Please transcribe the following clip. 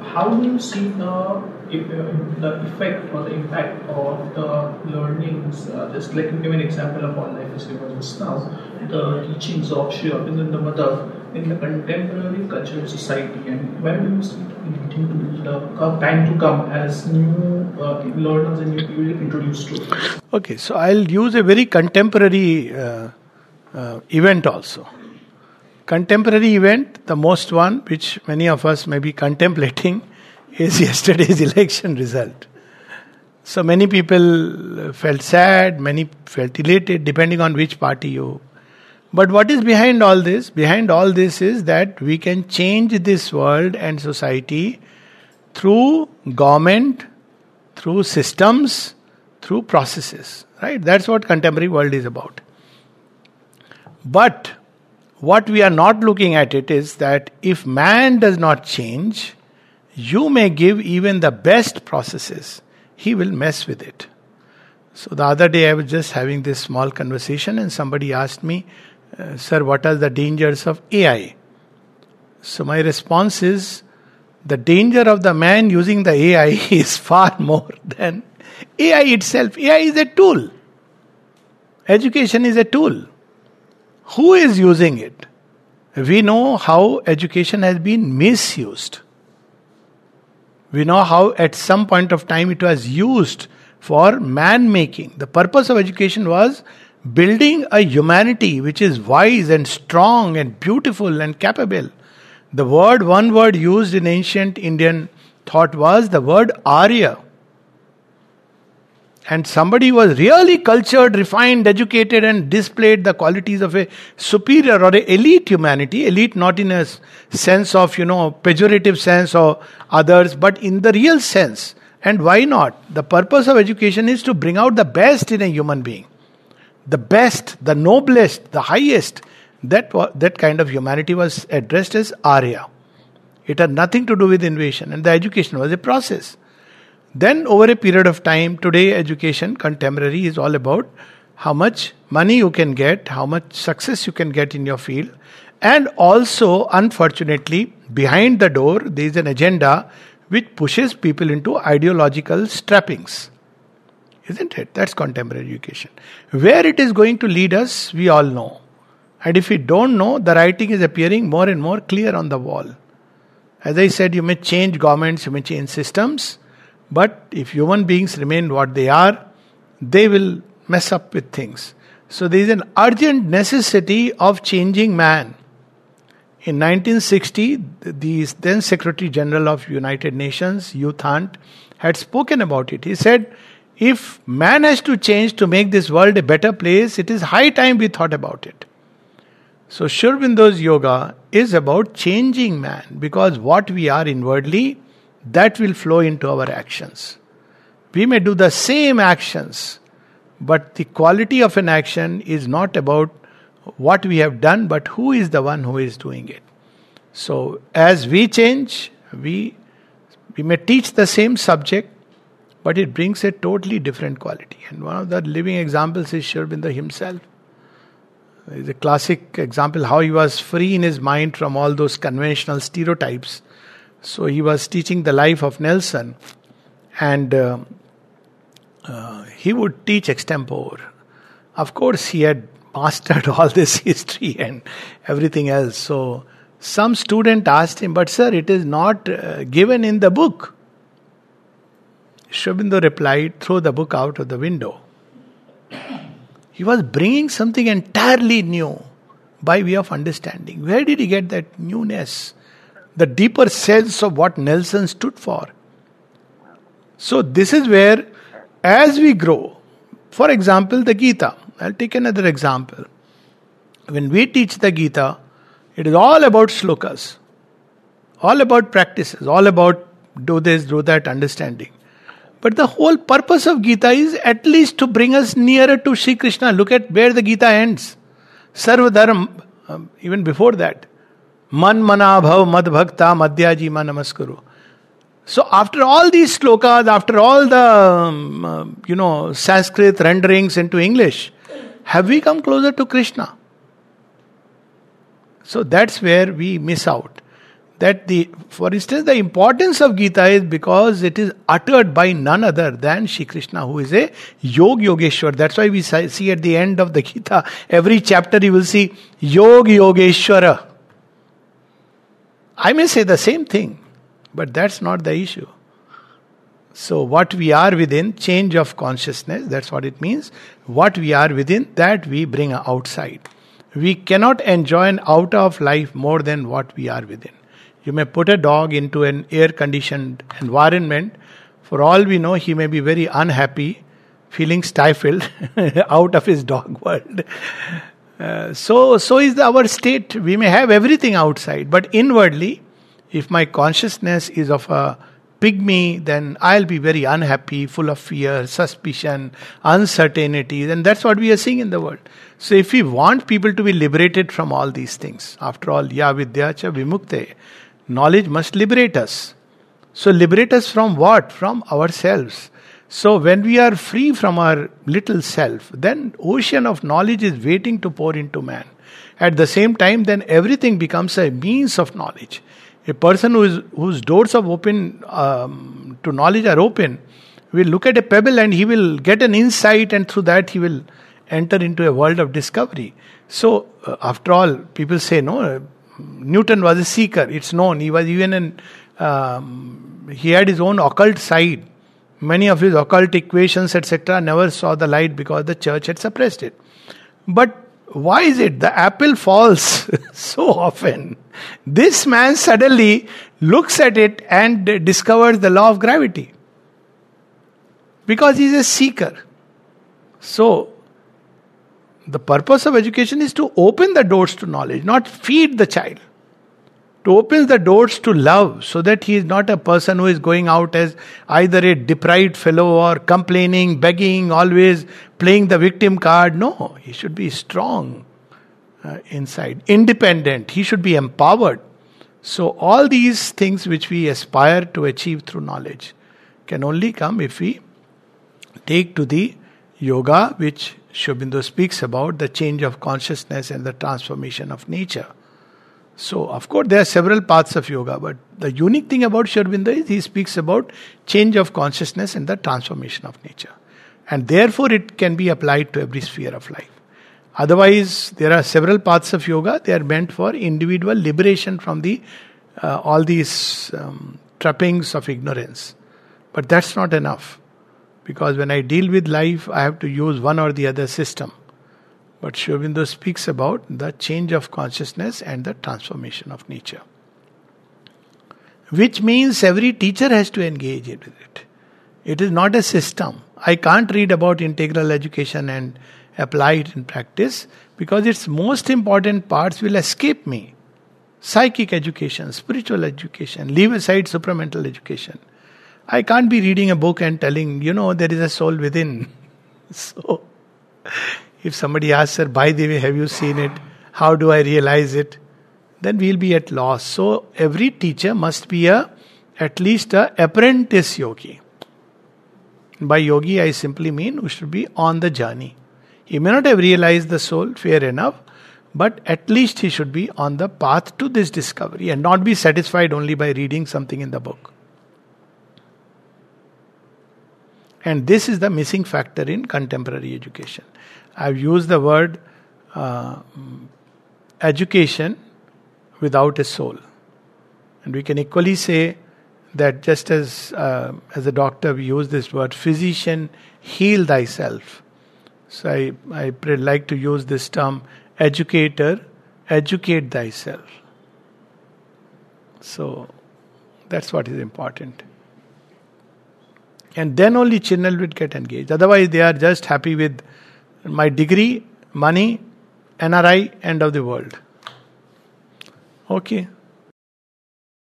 how do you see the effect or the impact of the learnings? Just like you give an example of All Life is Yoga just now, the teachings of Sri Aurobindo Mother in the contemporary cultural society, and where do you see it leading to the time to come as new learners and new people introduced to it? Okay, so I'll use a very contemporary event also. Contemporary event, the most one which many of us may be contemplating, is yesterday's election result. So many people felt sad, many felt elated, depending on which party you. But what is behind all this? Behind all this is that we can change this world and society through government, through systems, through processes. Right? That's what contemporary world is about. But what we are not looking at it is that if man does not change, you may give even the best processes, he will mess with it. So the other day I was just having this small conversation and somebody asked me, sir, what are the dangers of AI? So my response is, the danger of the man using the AI is far more than AI itself. AI is a tool. Education is a tool. Who is using it? We know how education has been misused. We know how at some point of time it was used for man-making. The purpose of education was building a humanity which is wise and strong and beautiful and capable. One word used in ancient Indian thought was the word Arya. And somebody was really cultured, refined, educated and displayed the qualities of a superior or an elite humanity. Elite not in a sense of, pejorative sense or others, but in the real sense. And why not? The purpose of education is to bring out the best in a human being. The best, the noblest, the highest. That kind of humanity was addressed as Arya. It had nothing to do with invasion, and the education was a process. Then over a period of time, today education, contemporary, is all about how much money you can get, how much success you can get in your field. And also, unfortunately, behind the door, there is an agenda which pushes people into ideological strappings. Isn't it? That's contemporary education. Where it is going to lead us, we all know. And if we don't know, the writing is appearing more and more clear on the wall. As I said, you may change governments, you may change systems, but if human beings remain what they are, they will mess up with things. So there is an urgent necessity of changing man. In 1960, the then Secretary General of United Nations, Youth Hunt, had spoken about it. He said, if man has to change to make this world a better place, it is high time we thought about it. So Sri Aurobindo's yoga is about changing man, because what we are inwardly, that will flow into our actions. We may do the same actions, but the quality of an action is not about what we have done, but who is the one who is doing it. So as we change, we may teach the same subject, but it brings a totally different quality. And one of the living examples is Sri Aurobindo himself. It's a classic example how he was free in his mind from all those conventional stereotypes. So he was teaching the life of Nelson, and he would teach extempore. Of course, he had mastered all this history and everything else. So some student asked him, but sir, it is not given in the book. Sri Aurobindo replied, throw the book out of the window. He was bringing something entirely new by way of understanding. Where did he get that newness? The deeper sense of what Nelson stood for. So this is where, as we grow, for example, the Gita. I'll take another example. When we teach the Gita, it is all about shlokas, all about practices, all about do this, do that, understanding. But the whole purpose of Gita is at least to bring us nearer to Sri Krishna. Look at where the Gita ends. Sarva Dharma, even before that. Man mana bhav mad bhakta madhyaji ma namaskuru. So after all these slokas, after all the Sanskrit renderings into English, have we come closer to Krishna? So that's where we miss out. that for instance, the importance of Gita is because it is uttered by none other than Shri Krishna, who is a Yogeshwar. That's why we see at the end of the Gita, every chapter you will see Yogeshwara. I may say the same thing, but that's not the issue. So what we are within, change of consciousness, that's what it means. What we are within, that we bring outside. We cannot enjoy an out of life more than what we are within. You may put a dog into an air-conditioned environment. For all we know, he may be very unhappy, feeling stifled out of his dog world. So is our state. We may have everything outside, but inwardly, if my consciousness is of a pygmy, then I'll be very unhappy, full of fear, suspicion, uncertainties, and that's what we are seeing in the world. So if we want people to be liberated from all these things, after all, ya vidya cha vimukte, knowledge must liberate us. So liberate us from what? From ourselves. So when we are free from our little self, then ocean of knowledge is waiting to pour into man. At the same time, then everything becomes a means of knowledge. A person whose doors of open to knowledge are open will look at a pebble and he will get an insight, and through that he will enter into a world of discovery. So after all, people say, no, Newton was a seeker. It's known. He was even he had his own occult side. Many of his occult equations, etc., never saw the light because the church had suppressed it. But why is it the apple falls so often? This man suddenly looks at it and discovers the law of gravity. Because he is a seeker. So, the purpose of education is to open the doors to knowledge, not feed the child. To open the doors to love, so that he is not a person who is going out as either a deprived fellow or complaining, begging, always playing the victim card. No, he should be strong inside, independent. He should be empowered. So all these things which we aspire to achieve through knowledge can only come if we take to the yoga which Sri Aurobindo speaks about, the change of consciousness and the transformation of nature. So, of course, there are several paths of yoga, but the unique thing about Sri Aurobindo is he speaks about change of consciousness and the transformation of nature. And therefore, it can be applied to every sphere of life. Otherwise, there are several paths of yoga. They are meant for individual liberation from all these trappings of ignorance. But that's not enough. Because when I deal with life, I have to use one or the other system. But Sri Aurobindo speaks about the change of consciousness and the transformation of nature. Which means every teacher has to engage with it. It is not a system. I can't read about integral education and apply it in practice because its most important parts will escape me. Psychic education, spiritual education, leave aside supramental education. I can't be reading a book and telling, there is a soul within. So, if somebody asks, sir, by the way, have you seen it? How do I realize it? Then we'll be at loss. So every teacher must be at least an apprentice yogi. By yogi, I simply mean who should be on the journey. He may not have realized the soul, fair enough, but at least he should be on the path to this discovery and not be satisfied only by reading something in the book. And this is the missing factor in contemporary education. I've used the word education without a soul. And we can equally say that just as a doctor we use this word, physician, heal thyself. So I like to use this term, educator, educate thyself. So that's what is important. And then only children will get engaged. Otherwise they are just happy with my degree, money, NRI, end of the world. Okay.